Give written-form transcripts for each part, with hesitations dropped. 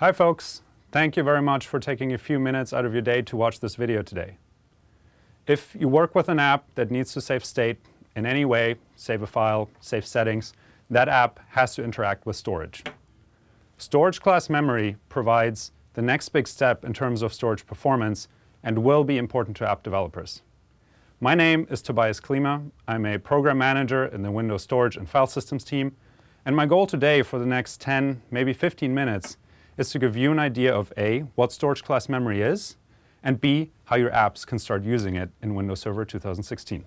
Hi folks, thank you very much for taking a few minutes out of your day to watch this video today. If you work with an app that needs to save state in any way, save a file, save settings, that app has to interact with storage. Storage class memory provides the next big step in terms of storage performance and will be important to app developers. My name is Tobias Klima. I'm a program manager in the Windows Storage and File Systems team, and my goal today for the next 10, maybe 15 minutes is to give you an idea of A, what storage class memory is, and B, how your apps can start using it in Windows Server 2016.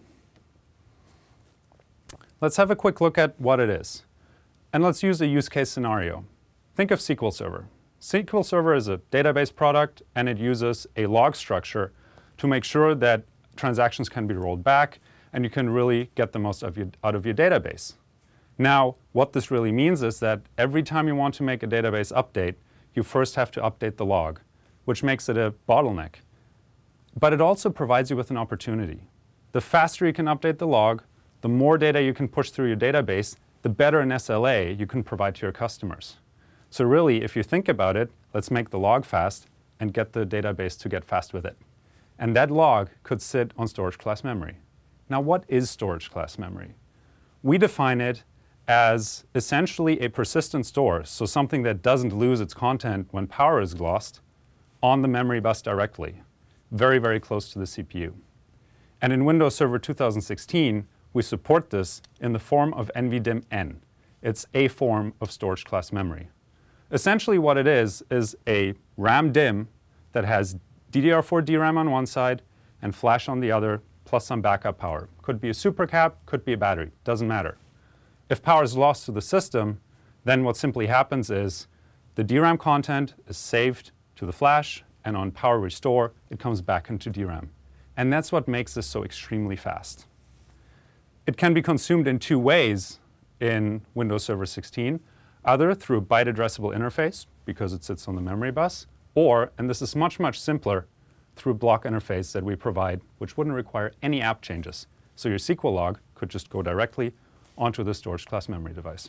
Let's have a quick look at what it is. And let's use a use case scenario. Think of SQL Server. SQL Server is a database product, and it uses a log structure to make sure that transactions can be rolled back, and you can really get the most out of your database. Now, what this really means is that every time you want to make a database update, you first have to update the log, which makes it a bottleneck. But it also provides you with an opportunity. The faster you can update the log, the more data you can push through your database, the better an SLA you can provide to your customers. So really, if you think about it, let's make the log fast and get the database to get fast with it. And that log could sit on storage class memory. Now, what is storage class memory? We define it as essentially a persistent store, so something that doesn't lose its content when power is lost, on the memory bus directly, very, very close to the CPU. And in Windows Server 2016, we support this in the form of NVDIMM-N. It's a form of storage class memory. Essentially what it is a RAM DIMM that has DDR4 DRAM on one side and flash on the other, plus some backup power. Could be a supercap, could be a battery, doesn't matter. If power is lost to the system, then what simply happens is the DRAM content is saved to the flash, and on power restore, it comes back into DRAM. And that's what makes this so extremely fast. It can be consumed in two ways in Windows Server 16, either through a byte addressable interface, because it sits on the memory bus, or, and this is much, much simpler, through a block interface that we provide, which wouldn't require any app changes. So your SQL log could just go directly onto the storage class memory device.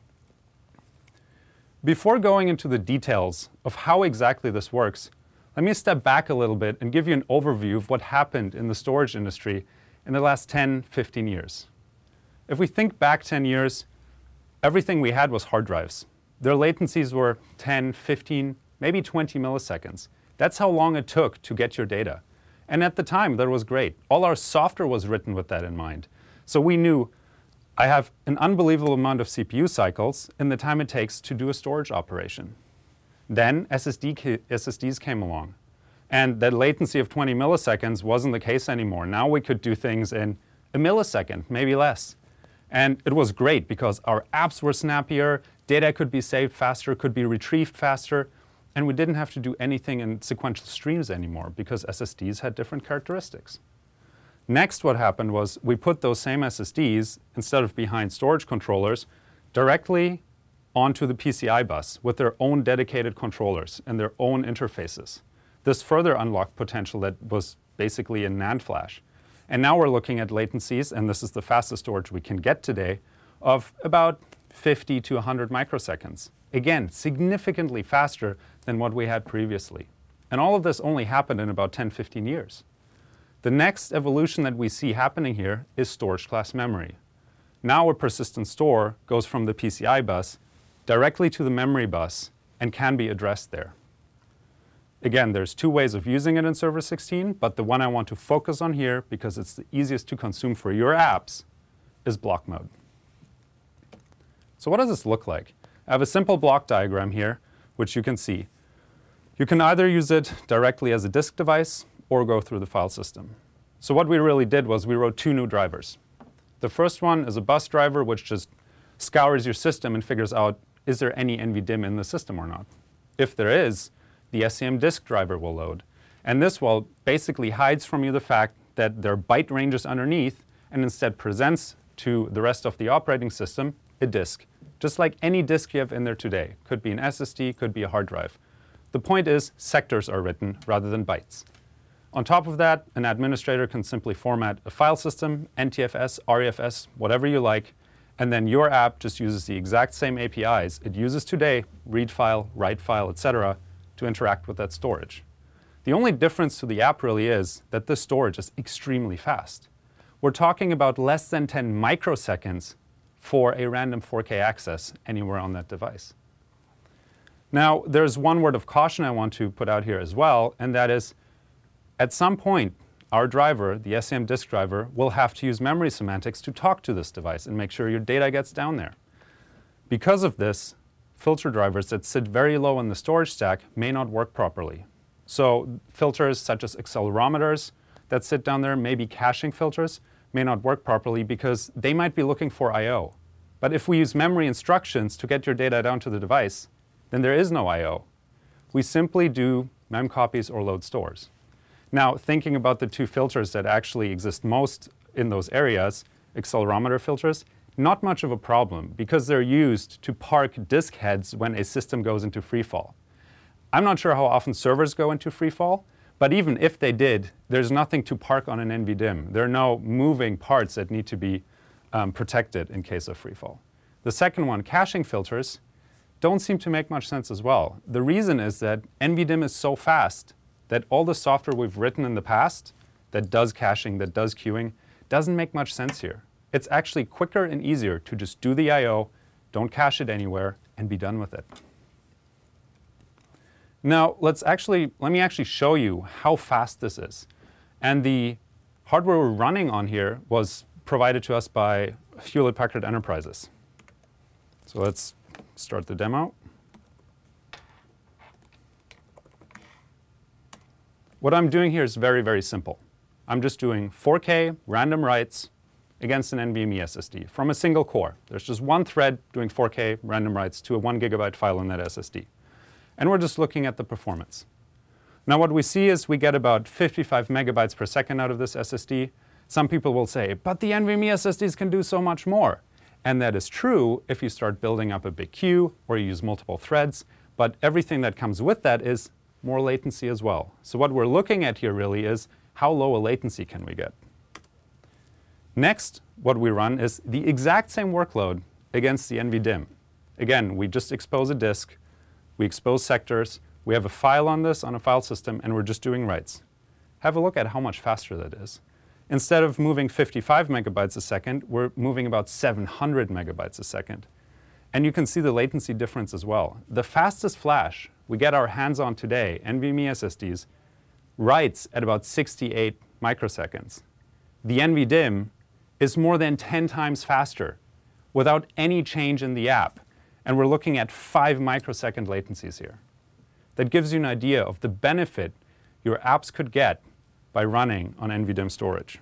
Before going into the details of how exactly this works, let me step back a little bit and give you an overview of what happened in the storage industry in the last 10, 15 years. If we think back 10 years, everything we had was hard drives. Their latencies were 10, 15, maybe 20 milliseconds. That's how long it took to get your data. And at the time, that was great. All our software was written with that in mind. So we knew I have an unbelievable amount of CPU cycles in the time it takes to do a storage operation. Then SSDs came along. And that latency of 20 milliseconds wasn't the case anymore. Now we could do things in a millisecond, maybe less. And it was great because our apps were snappier, data could be saved faster, could be retrieved faster, and we didn't have to do anything in sequential streams anymore because SSDs had different characteristics. Next, what happened was we put those same SSDs, instead of behind storage controllers, directly onto the PCI bus with their own dedicated controllers and their own interfaces. This further unlocked potential that was basically in NAND flash. And now we're looking at latencies, and this is the fastest storage we can get today, of about 50 to 100 microseconds. Again, significantly faster than what we had previously. And all of this only happened in about 10, 15 years. The next evolution that we see happening here is storage class memory. Now a persistent store goes from the PCI bus directly to the memory bus and can be addressed there. Again, there's two ways of using it in Server 16, but the one I want to focus on here, because it's the easiest to consume for your apps, is block mode. So what does this look like? I have a simple block diagram here, which you can see. You can either use it directly as a disk device or go through the file system. So what we really did was we wrote two new drivers. The first one is a bus driver, which just scours your system and figures out, is there any NVDIMM in the system or not? If there is, the SCM disk driver will load. And this will basically hides from you the fact that there are byte ranges underneath and instead presents to the rest of the operating system a disk, just like any disk you have in there today. Could be an SSD, could be a hard drive. The point is sectors are written rather than bytes. On top of that, an administrator can simply format a file system, NTFS, REFS, whatever you like, And then your app just uses the exact same APIs it uses today, read file, write file, etc., to interact with that storage. The only difference to the app really is that this storage is extremely fast. We're talking about less than 10 microseconds for a random 4K access anywhere on that device. Now, there's one word of caution I want to put out here as well, and that is, at some point, our driver, the SCM disk driver, will have to use memory semantics to talk to this device and make sure your data gets down there. Because of this, filter drivers that sit very low in the storage stack may not work properly. So filters such as accelerometers that sit down there, maybe caching filters, may not work properly because they might be looking for I/O. But if we use memory instructions to get your data down to the device, then there is no I/O. We simply do memcopies or load stores. Now, thinking about the two filters that actually exist most in those areas, accelerometer filters, not much of a problem because they're used to park disk heads when a system goes into freefall. I'm not sure how often servers go into freefall, but even if they did, there's nothing to park on an NVDIMM. There are no moving parts that need to be protected in case of freefall. The second one, caching filters, don't seem to make much sense as well. The reason is that NVDIMM is so fast that all the software we've written in the past that does caching, that does queuing, doesn't make much sense here. It's actually quicker and easier to just do the I/O, don't cache it anywhere, and be done with it. Now, let me actually show you how fast this is. And the hardware we're running on here was provided to us by Hewlett-Packard Enterprises. So let's start the demo. What I'm doing here is very, very simple. I'm just doing 4K random writes against an NVMe SSD from a single core. There's just one thread doing 4K random writes to a 1 GB file on that SSD. And we're just looking at the performance. Now what we see is we get about 55 megabytes per second out of this SSD. Some people will say, but the NVMe SSDs can do so much more. And that is true if you start building up a big queue or you use multiple threads, but everything that comes with that is more latency as well. So what we're looking at here really is how low a latency can we get. Next, what we run is the exact same workload against the NVDIMM. Again, we just expose a disk, we expose sectors, we have a file on this, on a file system, and we're just doing writes. Have a look at how much faster that is. Instead of moving 55 megabytes a second, we're moving about 700 megabytes a second. And you can see the latency difference as well. The fastest flash we get our hands on today, NVMe SSDs, writes at about 68 microseconds. The NVDIMM is more than 10 times faster without any change in the app. And we're looking at 5 microsecond latencies here. That gives you an idea of the benefit your apps could get by running on NVDIMM storage.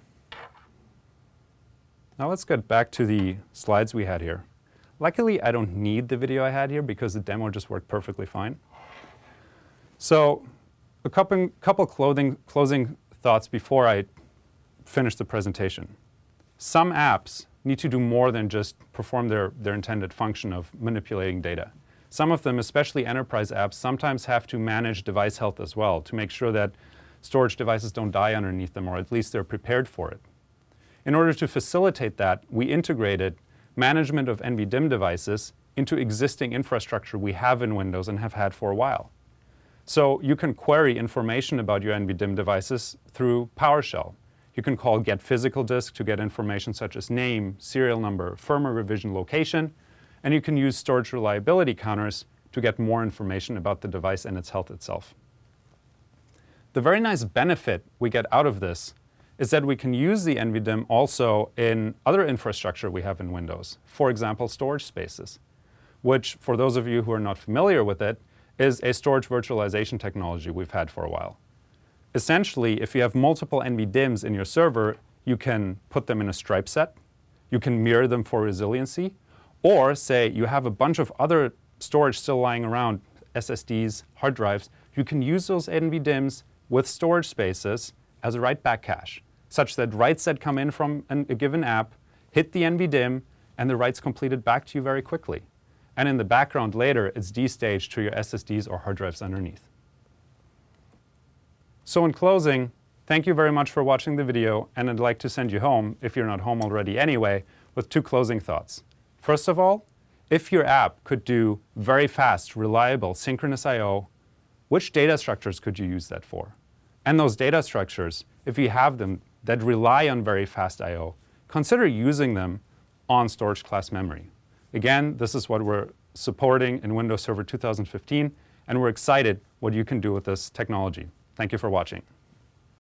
Now let's get back to the slides we had here. Luckily, I don't need the video I had here because the demo just worked perfectly fine. So a couple closing thoughts before I finish the presentation. Some apps need to do more than just perform their intended function of manipulating data. Some of them, especially enterprise apps, sometimes have to manage device health as well to make sure that storage devices don't die underneath them, or at least they're prepared for it. In order to facilitate that, we integrated management of NVDIMM devices into existing infrastructure we have in Windows and have had for a while. So you can query information about your NVDIMM devices through PowerShell. You can call get physical disk to get information such as name, serial number, firmware revision location, and you can use storage reliability counters to get more information about the device and its health itself. The very nice benefit we get out of this is that we can use the NVDIMM also in other infrastructure we have in Windows. For example, storage spaces, which for those of you who are not familiar with it, is a storage virtualization technology we've had for a while. Essentially, if you have multiple NVDIMMs in your server, you can put them in a stripe set, you can mirror them for resiliency, or say you have a bunch of other storage still lying around, SSDs, hard drives, you can use those NVDIMMs with storage spaces as a write-back cache, such that writes that come in from a given app hit the NVDIMM, and the write's completed back to you very quickly. And in the background later, it's destaged to your SSDs or hard drives underneath. So in closing, thank you very much for watching the video, and I'd like to send you home, if you're not home already anyway, with 2 closing thoughts. First of all, if your app could do very fast, reliable, synchronous I/O, which data structures could you use that for? And those data structures, if you have them that rely on very fast I/O, consider using them on storage class memory. Again, this is what we're supporting in Windows Server 2015, and we're excited what you can do with this technology. Thank you for watching.